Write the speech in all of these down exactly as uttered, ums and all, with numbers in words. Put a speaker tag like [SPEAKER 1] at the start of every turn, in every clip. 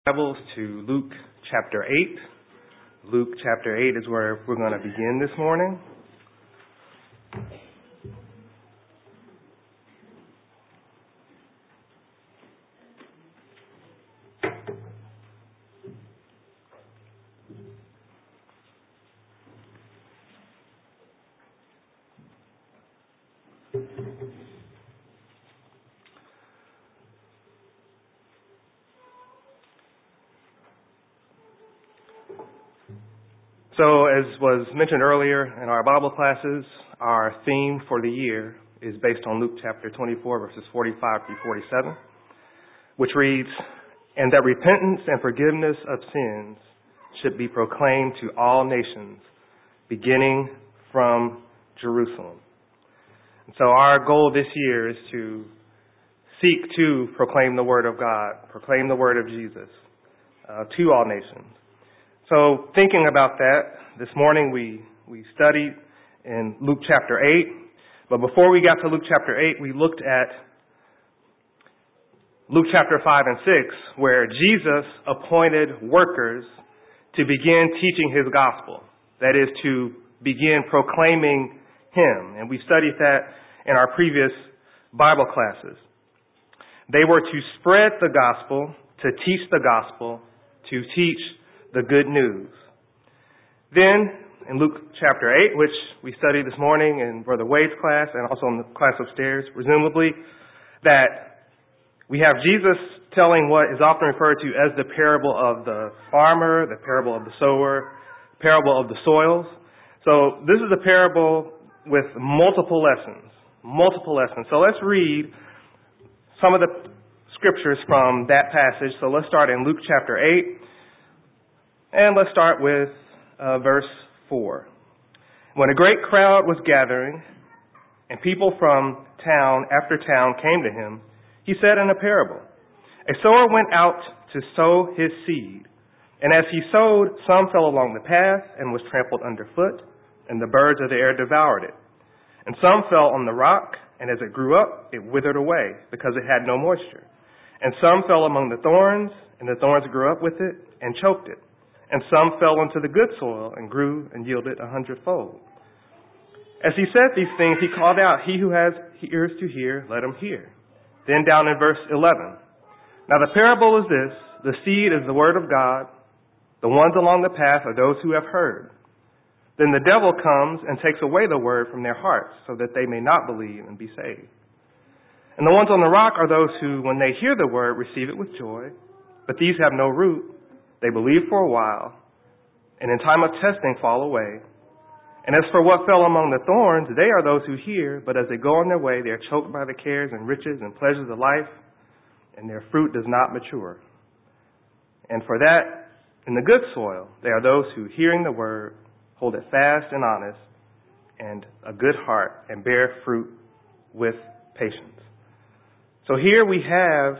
[SPEAKER 1] Bibles to Luke chapter eight. Luke chapter eight is where we're going to begin this morning. So, as was mentioned earlier in our Bible classes, our theme for the year is based on Luke chapter twenty-four, verses forty-five through forty-seven, which reads, "And that repentance and forgiveness of sins should be proclaimed to all nations, beginning from Jerusalem." And so our goal this year is to seek to proclaim the word of God, proclaim the word of Jesus uh, to all nations. So thinking about that, this morning we, we studied in Luke chapter eight. But before we got to Luke chapter eight, we looked at Luke chapter five and six, where Jesus appointed workers to begin teaching his gospel. That is, to begin proclaiming him. And we studied that in our previous Bible classes. They were to spread the gospel, to teach the gospel, to teach the good news. Then, in Luke chapter eight, which we studied this morning in Brother Wade's class and also in the class upstairs, presumably, that we have Jesus telling what is often referred to as the parable of the farmer, the parable of the sower, parable of the soils. So this is a parable with multiple lessons, multiple lessons. So let's read some of the scriptures from that passage. So let's start in Luke chapter eight. And let's start with uh, verse four. "When a great crowd was gathering, and people from town after town came to him, he said in a parable, 'A sower went out to sow his seed. And as he sowed, some fell along the path and was trampled underfoot, and the birds of the air devoured it. And some fell on the rock, and as it grew up, it withered away, because it had no moisture. And some fell among the thorns, and the thorns grew up with it and choked it. And some fell into the good soil and grew and yielded a hundredfold.' As he said these things, he called out, 'He who has ears to hear, let him hear.' Then down in verse eleven, 'Now the parable is this, the seed is the word of God. The ones along the path are those who have heard. Then the devil comes and takes away the word from their hearts, so that they may not believe and be saved. And the ones on the rock are those who, when they hear the word, receive it with joy. But these have no root. They believe for a while, and in time of testing fall away. And as for what fell among the thorns, they are those who hear, but as they go on their way, they are choked by the cares and riches and pleasures of life, and their fruit does not mature. And for that, in the good soil, they are those who, hearing the word, hold it fast and honest, and a good heart, and bear fruit with patience.'" So here we have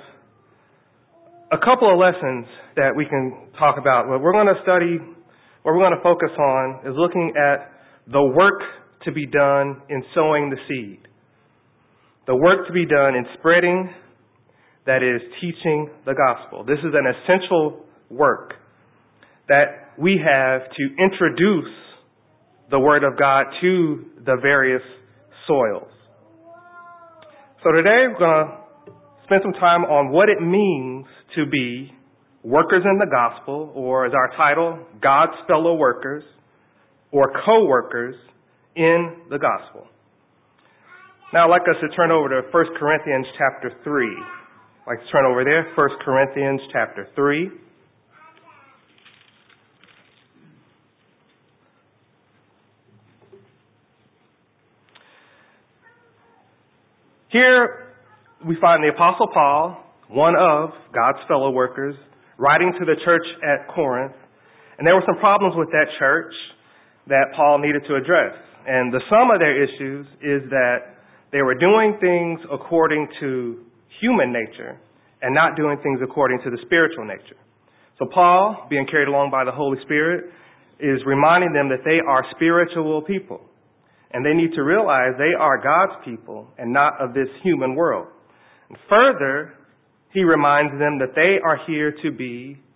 [SPEAKER 1] a couple of lessons that we can talk about. What we're going to study, what we're going to focus on, is looking at the work to be done in sowing the seed. The work to be done in spreading, that is, teaching the gospel. This is an essential work that we have to introduce the word of God to the various soils. So today we're going to spend some time on what it means to be workers in the gospel, or as our title, God's fellow workers, or co-workers in the gospel. Now I'd like us to turn over to First Corinthians chapter three. I'd like to turn over there, First Corinthians chapter three. Here we find the Apostle Paul, one of God's fellow workers, writing to the church at Corinth. And there were some problems with that church that Paul needed to address. And the sum of their issues is that they were doing things according to human nature and not doing things according to the spiritual nature. So Paul, being carried along by the Holy Spirit, is reminding them that they are spiritual people. And they need to realize they are God's people and not of this human world. And further, he reminds them that they are here to be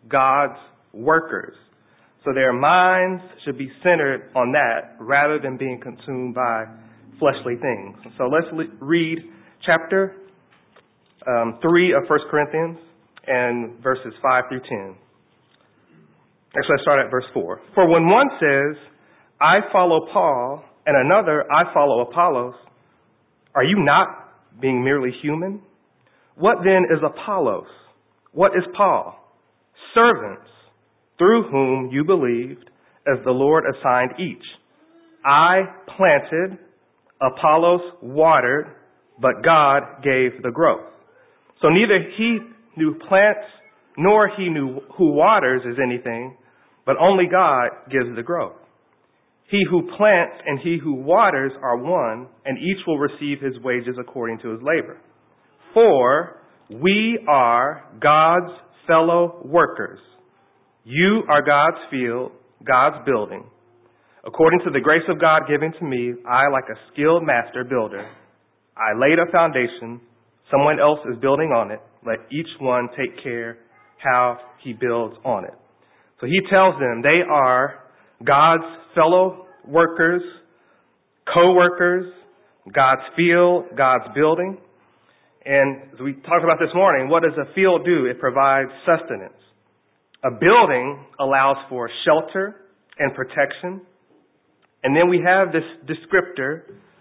[SPEAKER 1] God's workers. So their minds should be centered on that rather than being consumed by fleshly things. So let's le- read chapter um, three of First Corinthians and verses five through ten. Actually, let's start at verse four. For when one says, I follow Paul, and another, I follow Apollos, are you not being merely human? What then is Apollos? What is Paul? Servants, through whom you believed, as the Lord assigned each. I planted, Apollos watered, but God gave the growth. So neither he who plants nor he who waters is anything, but only God gives the growth. He who plants and he who waters are one, and each will receive his wages according to his labor. For we are God's fellow workers. You are God's field, God's building. According to the grace of God given to me, I, like a skilled master builder, I laid a foundation. Someone else is building on it. Let each one take care how he builds on it. So he tells them they are God's fellow workers, co-workers, God's field, God's building. And as we talked about this morning, what does a field do? It provides sustenance. A building allows for shelter and protection. And then we have this descriptor,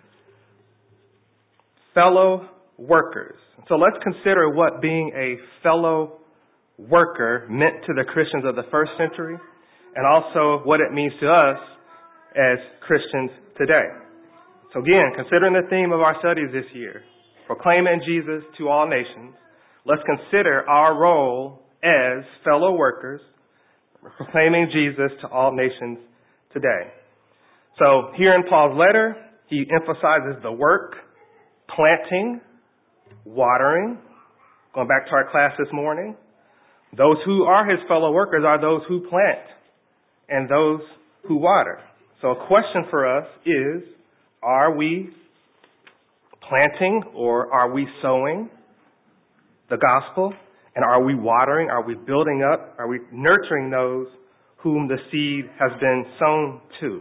[SPEAKER 1] fellow workers. So let's consider what being a fellow worker meant to the Christians of the first century, and also what it means to us as Christians today. So again, considering the theme of our studies this year, proclaiming Jesus to all nations, let's consider our role as fellow workers, proclaiming Jesus to all nations today. So here in Paul's letter, he emphasizes the work, planting, watering. Going back to our class this morning, those who are his fellow workers are those who plant and those who water. So a question for us is, are we planting or are we sowing the gospel? And are we watering? Are we building up? Are we nurturing those whom the seed has been sown to?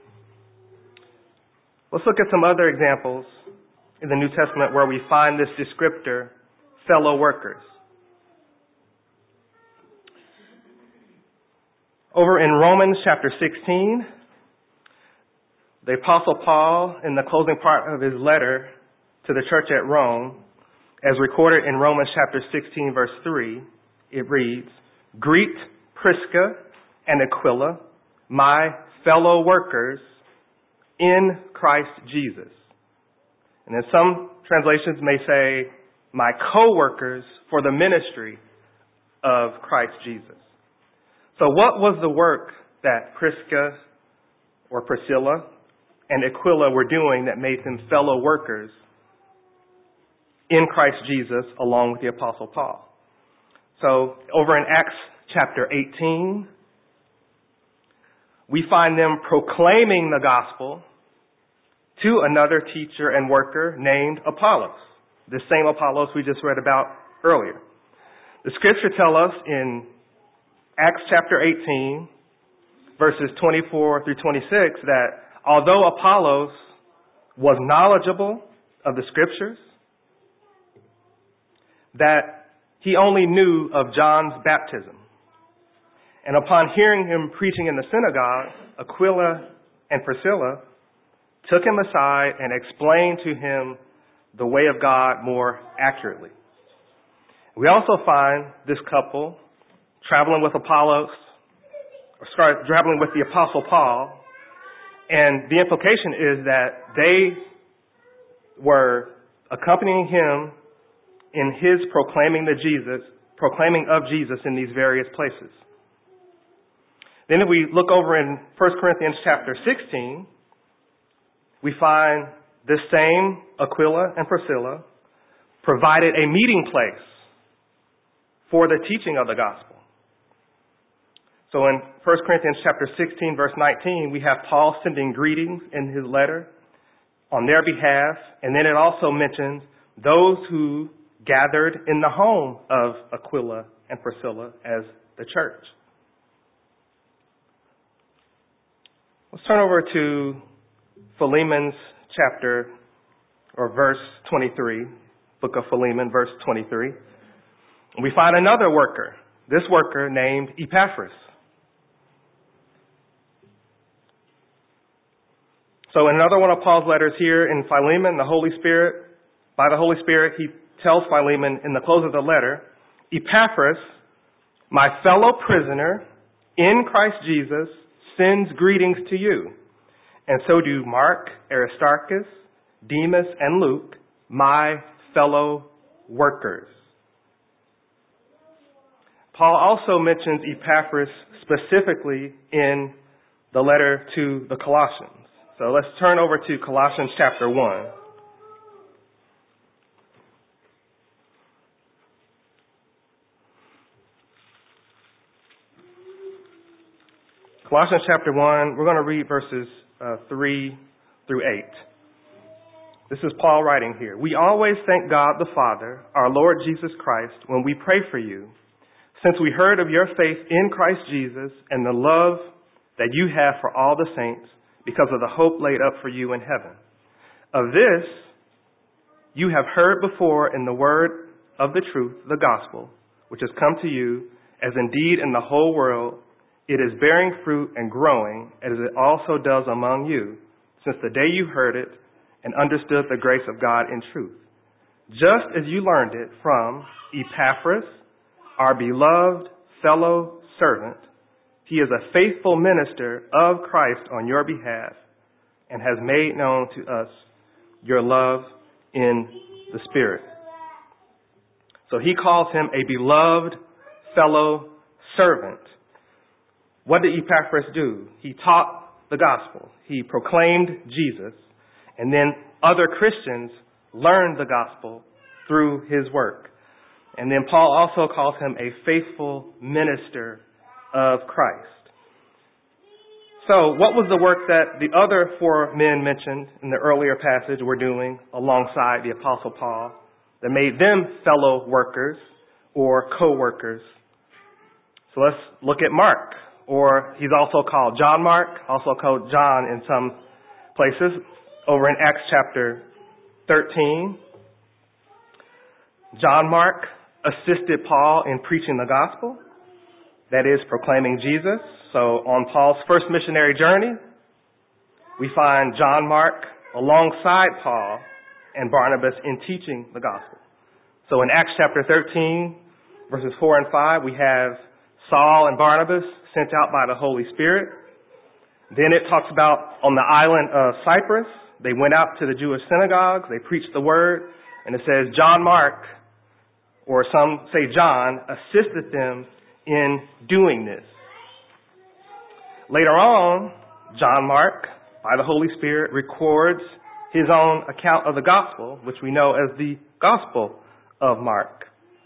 [SPEAKER 1] Let's look at some other examples in the New Testament where we find this descriptor, fellow workers. Over in Romans chapter sixteen, the Apostle Paul, in the closing part of his letter to the church at Rome, as recorded in Romans chapter sixteen, verse three, it reads, Greet Prisca and Aquila, my fellow workers in Christ Jesus. And then some translations may say, my co-workers for the ministry of Christ Jesus. So what was the work that Prisca or Priscilla and Aquila were doing that made them fellow workers in Christ Jesus along with the Apostle Paul? So over in Acts chapter eighteen, we find them proclaiming the gospel to another teacher and worker named Apollos, the same Apollos we just read about earlier. The scripture tells us in Acts chapter eighteen, verses twenty-four through twenty-six, that although Apollos was knowledgeable of the scriptures, that he only knew of John's baptism. And upon hearing him preaching in the synagogue, Aquila and Priscilla took him aside and explained to him the way of God more accurately. We also find this couple traveling with Apollos, or sorry, traveling with the Apostle Paul, and the implication is that they were accompanying him in his proclaiming the Jesus, proclaiming of Jesus in these various places. Then if we look over in First Corinthians chapter sixteen, we find this same Aquila and Priscilla provided a meeting place for the teaching of the gospel. So in First Corinthians chapter sixteen, verse nineteen, we have Paul sending greetings in his letter on their behalf. And then it also mentions those who gathered in the home of Aquila and Priscilla as the the church. Let's turn over to Philemon's chapter or verse twenty-three, book of Philemon, verse twenty-three. And we find another worker, this worker named Epaphras. So in another one of Paul's letters here in Philemon, the Holy Spirit, by the Holy Spirit, he tells Philemon in the close of the letter, Epaphras, my fellow prisoner in Christ Jesus, sends greetings to you. And so do Mark, Aristarchus, Demas, and Luke, my fellow workers. Paul also mentions Epaphras specifically in the letter to the Colossians. So let's turn over to Colossians chapter one. Colossians chapter one, we're going to read verses uh, three through eight. This is Paul writing here. We always thank God the Father, our Lord Jesus Christ, when we pray for you, since we heard of your faith in Christ Jesus and the love that you have for all the saints because of the hope laid up for you in heaven. Of this you have heard before in the word of the truth, the gospel, which has come to you, as indeed in the whole world it is bearing fruit and growing, as it also does among you, since the day you heard it and understood the grace of God in truth. Just as you learned it from Epaphras, our beloved fellow servant. He is a faithful minister of Christ on your behalf and has made known to us your love in the Spirit. So he calls him a beloved fellow servant. What did Epaphras do? He taught the gospel. He proclaimed Jesus, and then other Christians learned the gospel through his work. And then Paul also calls him a faithful minister of Christ. So what was the work that the other four men mentioned in the earlier passage were doing alongside the Apostle Paul that made them fellow workers or co-workers? So let's look at Mark, or he's also called John Mark, also called John in some places, over in Acts chapter thirteen. John Mark assisted Paul in preaching the gospel, that is, proclaiming Jesus. So on Paul's first missionary journey, we find John Mark alongside Paul and Barnabas in teaching the gospel. So in Acts chapter thirteen, verses four and five, we have Saul and Barnabas sent out by the Holy Spirit. Then it talks about on the island of Cyprus, they went out to the Jewish synagogues, they preached the word, and it says John Mark, or some say John, assisted them in doing this. Later on, John Mark, by the Holy Spirit, records his own account of the gospel, which we know as the Gospel of Mark.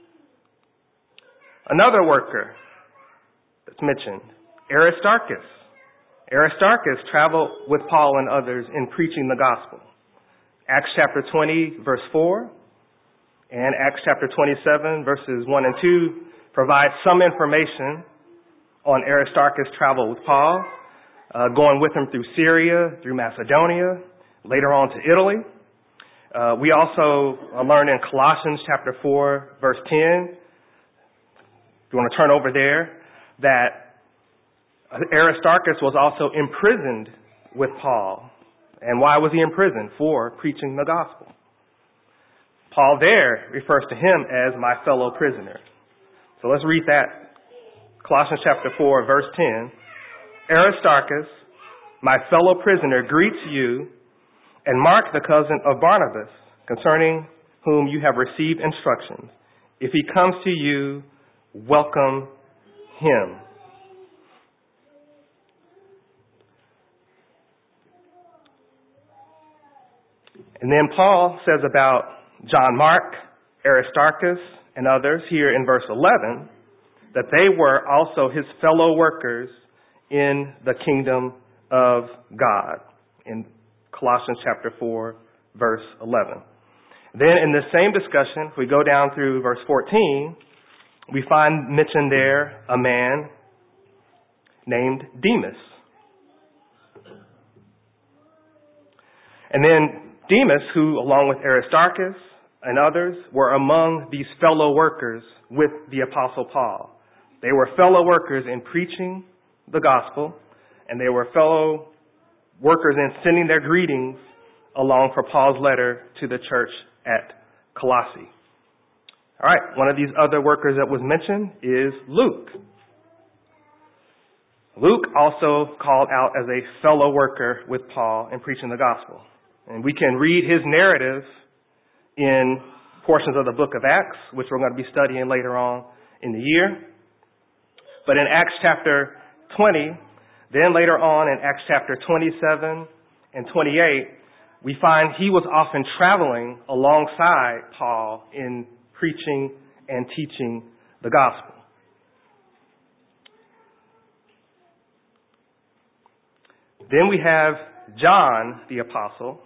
[SPEAKER 1] Another worker that's mentioned, Aristarchus. Aristarchus traveled with Paul and others in preaching the gospel. Acts chapter twenty, verse four, and Acts chapter twenty-seven, verses one and two, provide some information on Aristarchus' travel with Paul, uh, going with him through Syria, through Macedonia, later on to Italy. Uh, we also learn in Colossians chapter four, verse ten, if you want to turn over there, that Aristarchus was also imprisoned with Paul. And why was he imprisoned? For preaching the gospel. Paul there refers to him as my fellow prisoner. So let's read that. Colossians chapter four, verse ten. Aristarchus, my fellow prisoner, greets you, and Mark, the cousin of Barnabas, concerning whom you have received instructions. If he comes to you, welcome him. And then Paul says about John Mark, Aristarchus, and others here in verse eleven, that they were also his fellow workers in the kingdom of God, in Colossians chapter four, verse eleven. Then in the same discussion, if we go down through verse fourteen, we find mentioned there a man named Demas. And then Demas, who, along with Aristarchus and others, were among these fellow workers with the Apostle Paul. They were fellow workers in preaching the gospel, and they were fellow workers in sending their greetings along for Paul's letter to the church at Colossae. All right, one of these other workers that was mentioned is Luke. Luke also called out as a fellow worker with Paul in preaching the gospel. And we can read his narrative in portions of the book of Acts, which we're going to be studying later on in the year. But in Acts chapter twenty, then later on in Acts chapter twenty-seven and twenty-eight, we find he was often traveling alongside Paul in preaching and teaching the gospel. Then we have John the Apostle.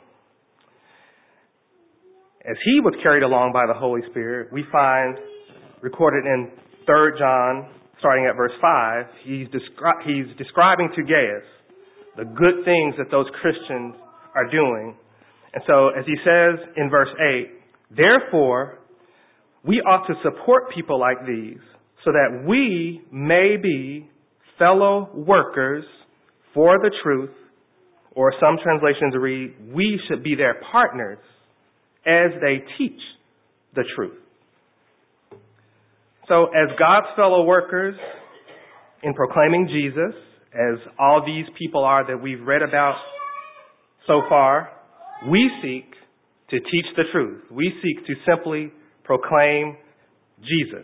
[SPEAKER 1] As he was carried along by the Holy Spirit, we find recorded in Third John, starting at verse five, he's, descri- he's describing to Gaius the good things that those Christians are doing. And so, as he says in verse eight, therefore, we ought to support people like these so that we may be fellow workers for the truth, or some translations read, we should be their partners as they teach the truth. So as God's fellow workers in proclaiming Jesus, as all these people are that we've read about so far, we seek to teach the truth. We seek to simply proclaim Jesus.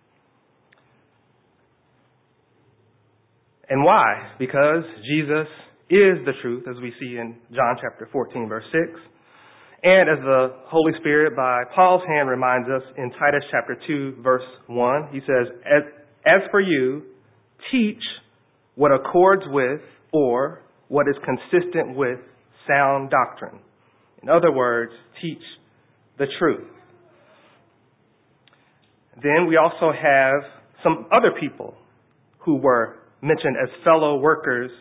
[SPEAKER 1] And why? Because Jesus is the truth, as we see in John chapter fourteen, verse six. And as the Holy Spirit, by Paul's hand, reminds us in Titus chapter two, verse one, he says, as, as for you, teach what accords with or what is consistent with sound doctrine. In other words, teach the truth. Then we also have some other people who were mentioned as fellow workers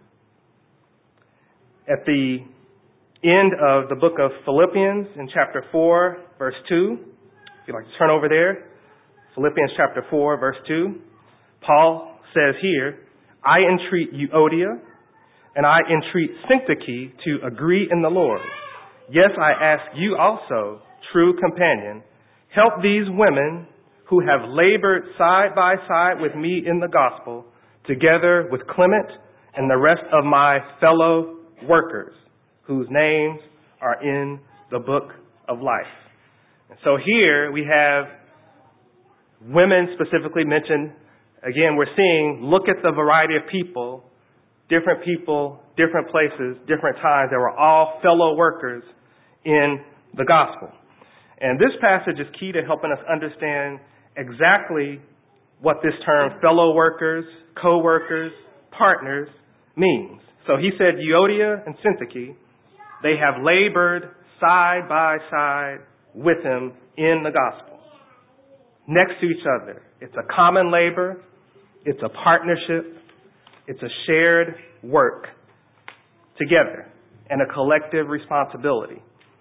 [SPEAKER 1] at the end of the book of Philippians in chapter four, verse two. If you'd like to turn over there, Philippians chapter four, verse two. Paul says here, I entreat Euodia and I entreat Syntyche to agree in the Lord. Yes, I ask you also, true companion, help these women who have labored side by side with me in the gospel, together with Clement and the rest of my fellow workers, whose names are in the book of life. And so here we have women specifically mentioned. Again, we're seeing, look at the variety of people, different people, different places, different times. They were all fellow workers in the gospel. And this passage is key to helping us understand exactly what this term fellow workers, co-workers, partners means. So he said Euodia and Syntyche, they have labored side by side with him in the gospel, next to each other. It's a common labor. It's a partnership. It's a shared work together and a collective responsibility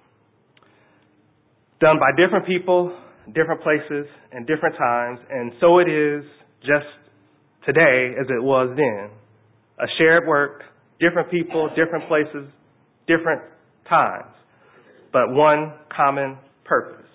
[SPEAKER 1] done by different people, different places, and different times. And so it is just today as it was then. A shared work, different people, different places, different times, but one common purpose.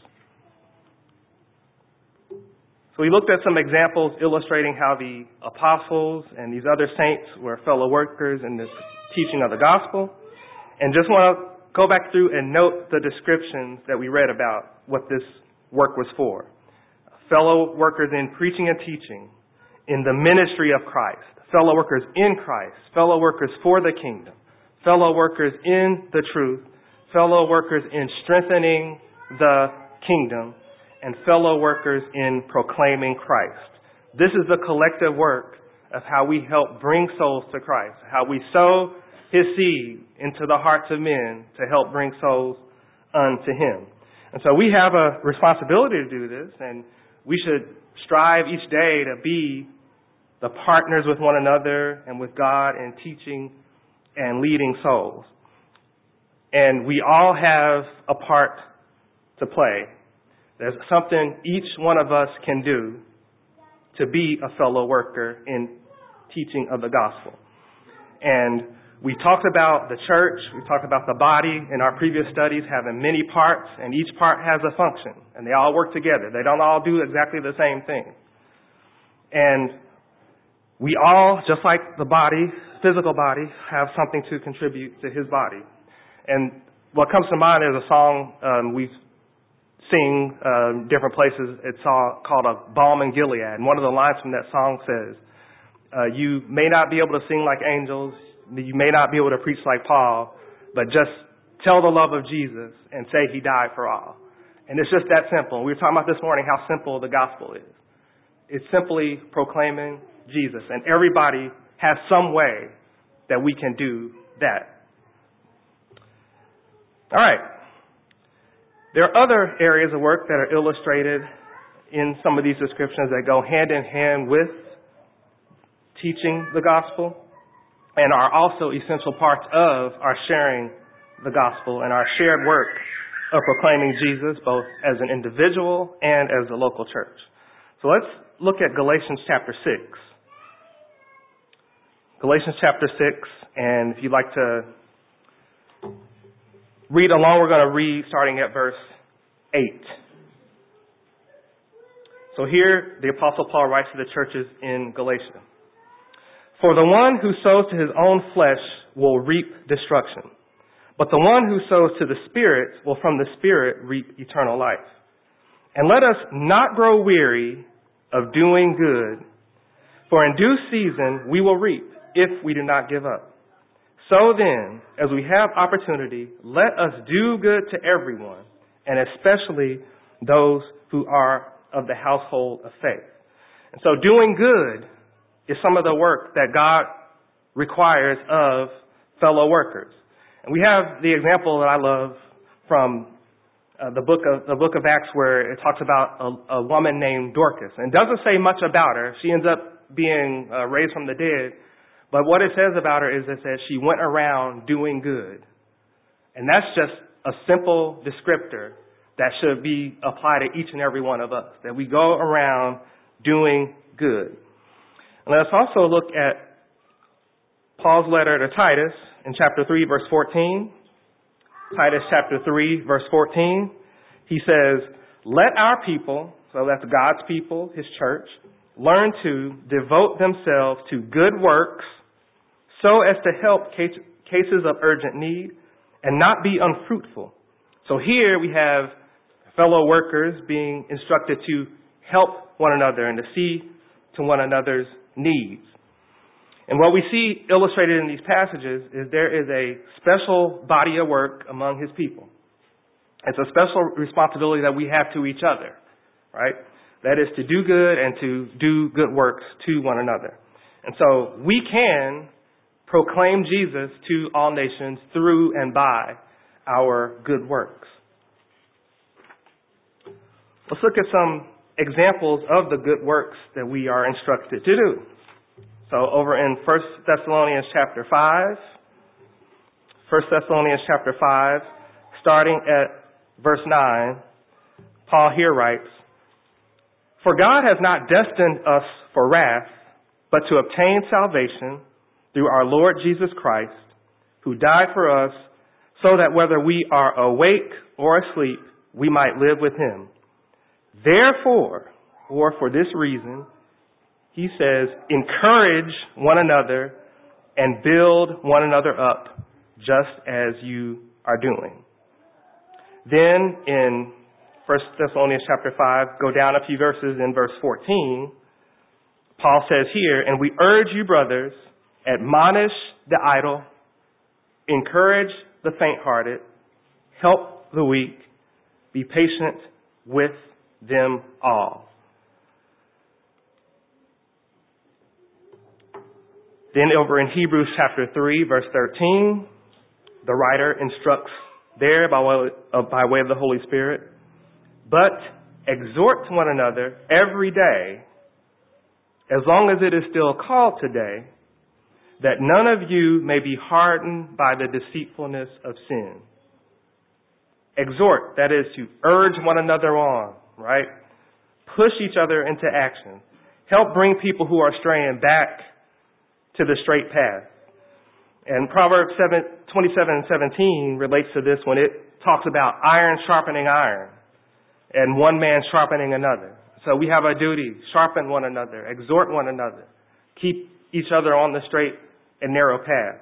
[SPEAKER 1] So we looked at some examples illustrating how the apostles and these other saints were fellow workers in the teaching of the gospel. And just want to go back through and note the descriptions that we read about what this work was for. Fellow workers in preaching and teaching, in the ministry of Christ, fellow workers in Christ, fellow workers for the kingdom, fellow workers in the truth, fellow workers in strengthening the kingdom, and fellow workers in proclaiming Christ. This is the collective work of how we help bring souls to Christ, how we sow his seed into the hearts of men to help bring souls unto him. And so we have a responsibility to do this, and we should strive each day to be the partners with one another and with God in teaching and leading souls. And we all have a part to play. There's something each one of us can do to be a fellow worker in teaching of the gospel. And we talked about the church, we talked about the body in our previous studies having many parts, and each part has a function, and they all work together. They don't all do exactly the same thing. And we all, just like the body, physical body, have something to contribute to his body. And what comes to mind is a song um, we sing um, different places. It's all called A Balm in Gilead. And one of the lines from that song says, uh, you may not be able to sing like angels, you may not be able to preach like Paul, but just tell the love of Jesus and say he died for all. And it's just that simple. We were talking about this morning how simple the gospel is. It's simply proclaiming Jesus. And everybody has some way that we can do that. All right. There are other areas of work that are illustrated in some of these descriptions that go hand in hand with teaching the gospel and are also essential parts of our sharing the gospel and our shared work of proclaiming Jesus, both as an individual and as a local church. So let's look at Galatians chapter six. Galatians chapter six, and if you'd like to read along, we're going to read starting at verse eight. So here, the Apostle Paul writes to the churches in Galatia. For the one who sows to his own flesh will reap destruction, but the one who sows to the Spirit will from the Spirit reap eternal life. And let us not grow weary of doing good, for in due season we will reap if we do not give up. So then, as we have opportunity, let us do good to everyone, and especially those who are of the household of faith. And so doing good is some of the work that God requires of fellow workers. And we have the example that I love from uh, the book of the book of Acts, where it talks about a, a woman named Dorcas, and doesn't say much about her. She ends up being uh, raised from the dead. But what it says about her is it says she went around doing good. And that's just a simple descriptor that should be applied to each and every one of us, that we go around doing good. And let's also look at Paul's letter to Titus in chapter three, verse fourteen. Titus chapter three, verse fourteen. He says, let our people, so that's God's people, his church, learn to devote themselves to good works so as to help cases of urgent need and not be unfruitful. So here we have fellow workers being instructed to help one another and to see to one another's needs. And what we see illustrated in these passages is there is a special body of work among his people. It's a special responsibility that we have to each other, right? That is to do good and to do good works to one another. And so we can proclaim Jesus to all nations through and by our good works. Let's look at some examples of the good works that we are instructed to do. So over in First Thessalonians chapter five, First Thessalonians chapter five, starting at verse nine, Paul here writes, for God has not destined us for wrath, but to obtain salvation through our Lord Jesus Christ, who died for us, so that whether we are awake or asleep, we might live with him. Therefore, or for this reason, he says, encourage one another and build one another up, just as you are doing. Then in First Thessalonians chapter five, go down a few verses in verse fourteen, Paul says here, and we urge you, brothers, admonish the idle, encourage the faint-hearted, help the weak, be patient with them all. Then over in Hebrews chapter three, verse thirteen, the writer instructs there by way, uh, by way of the Holy Spirit, but exhort one another every day, as long as it is still called today, that none of you may be hardened by the deceitfulness of sin. Exhort, that is to urge one another on, right? Push each other into action. Help bring people who are straying back to the straight path. And Proverbs twenty-seven and seventeen relates to this when it talks about iron sharpening iron and one man sharpening another. So we have a duty, sharpen one another, exhort one another, keep each other on the straight and narrow path.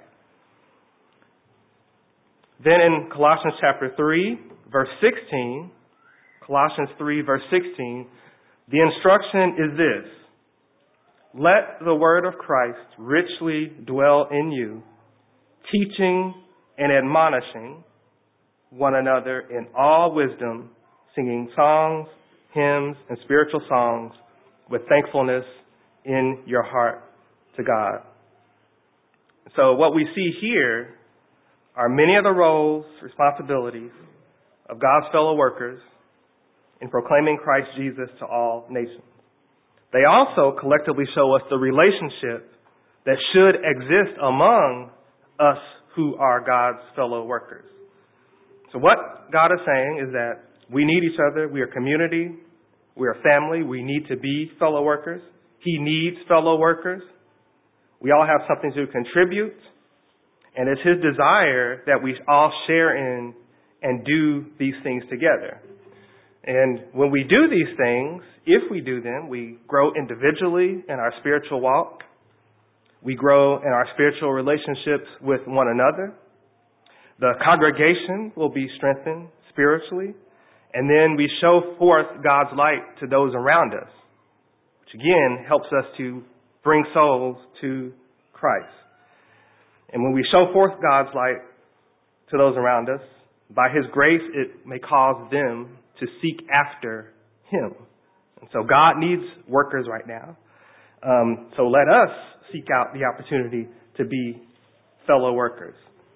[SPEAKER 1] Then in Colossians chapter three, verse sixteen, Colossians three, verse sixteen, the instruction is this: let the word of Christ richly dwell in you, teaching and admonishing one another in all wisdom, singing songs, hymns, and spiritual songs with thankfulness in your heart to God. So what we see here are many of the roles, responsibilities of God's fellow workers in proclaiming Christ Jesus to all nations. They also collectively show us the relationship that should exist among us who are God's fellow workers. So what God is saying is that we need each other. We are community. We are family. We need to be fellow workers. He needs fellow workers. We all have something to contribute. And it's His desire that we all share in and do these things together. And when we do these things, if we do them, we grow individually in our spiritual walk. We grow in our spiritual relationships with one another. The congregation will be strengthened spiritually. And then we show forth God's light to those around us, which again helps us to bring souls to Christ. And when we show forth God's light to those around us, by His grace, it may cause them to seek after Him. And so God needs workers right now. Um, so let us seek out the opportunity to be fellow workers.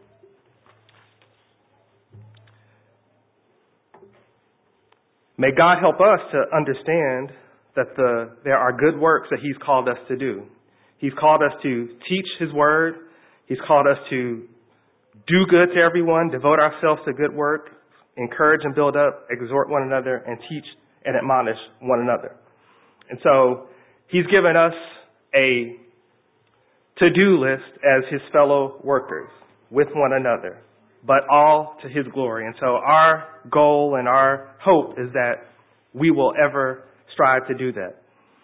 [SPEAKER 1] May God help us to understand that the, there are good works that He's called us to do. He's called us to teach His word. He's called us to do good to everyone, devote ourselves to good work, encourage and build up, exhort one another, and teach and admonish one another. And so He's given us a to-do list as His fellow workers with one another, but all to His glory. And so our goal and our hope is that we will ever strive to do that.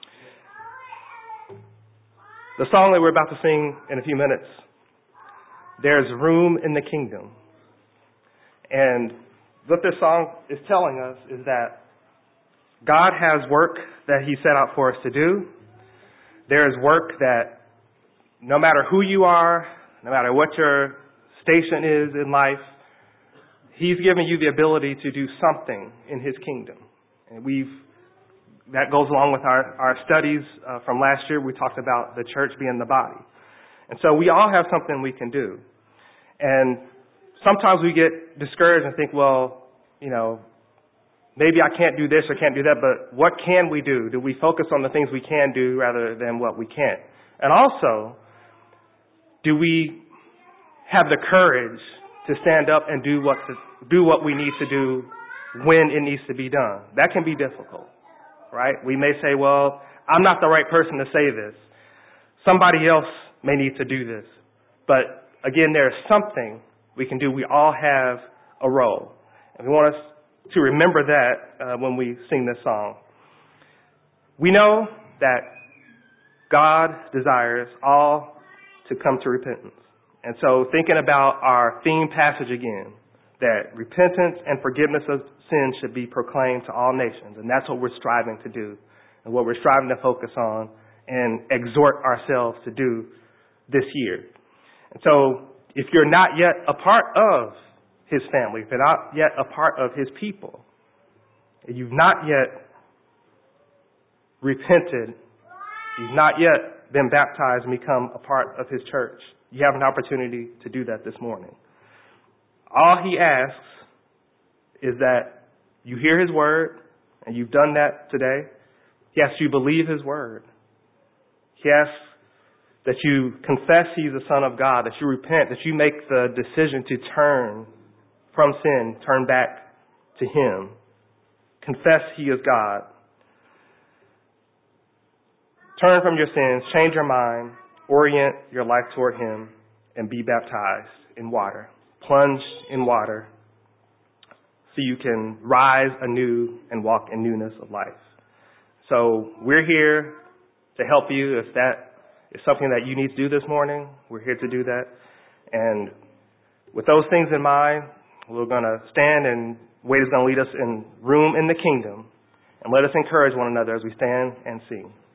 [SPEAKER 1] The song that we're about to sing in a few minutes, There's Room in the Kingdom. And what this song is telling us is that God has work that He set out for us to do. There is work that no matter who you are, no matter what your station is in life, He's given you the ability to do something in His kingdom. And we've that goes along with our, our studies uh, from last year. We talked about the church being the body. And so we all have something we can do. And sometimes we get discouraged and think, well, you know, maybe I can't do this or can't do that, but what can we do? Do we focus on the things we can do rather than what we can't? And also, do we have the courage to stand up and do what to, do what we need to do when it needs to be done? That can be difficult, right? We may say, well, I'm not the right person to say this. Somebody else may need to do this. But again, there's something we can do. We all have a role. And we want us to remember that uh, when we sing this song. We know that God desires all to come to repentance. And so thinking about our theme passage again, that repentance and forgiveness of sin should be proclaimed to all nations. And that's what we're striving to do and what we're striving to focus on and exhort ourselves to do this year. And so if you're not yet a part of His family, if you're not yet a part of His people, if you've not yet repented, you've not yet been baptized and become a part of His church, you have an opportunity to do that this morning. All He asks is that you hear His word and you've done that today, he asks you to believe his word. He asks that you confess he's the Son of God, that you repent, that you make the decision to turn from sin, turn back to him. Confess he is God. Turn from your sins, change your mind, orient your life toward him, and be baptized in water. Plunge in water so you can rise anew and walk in newness of life. So we're here to help you. If that is something that you need to do this morning, we're here to do that. And with those things in mind, we're going to stand, and Wade is going to lead us in room in the kingdom. And let us encourage one another as we stand and sing.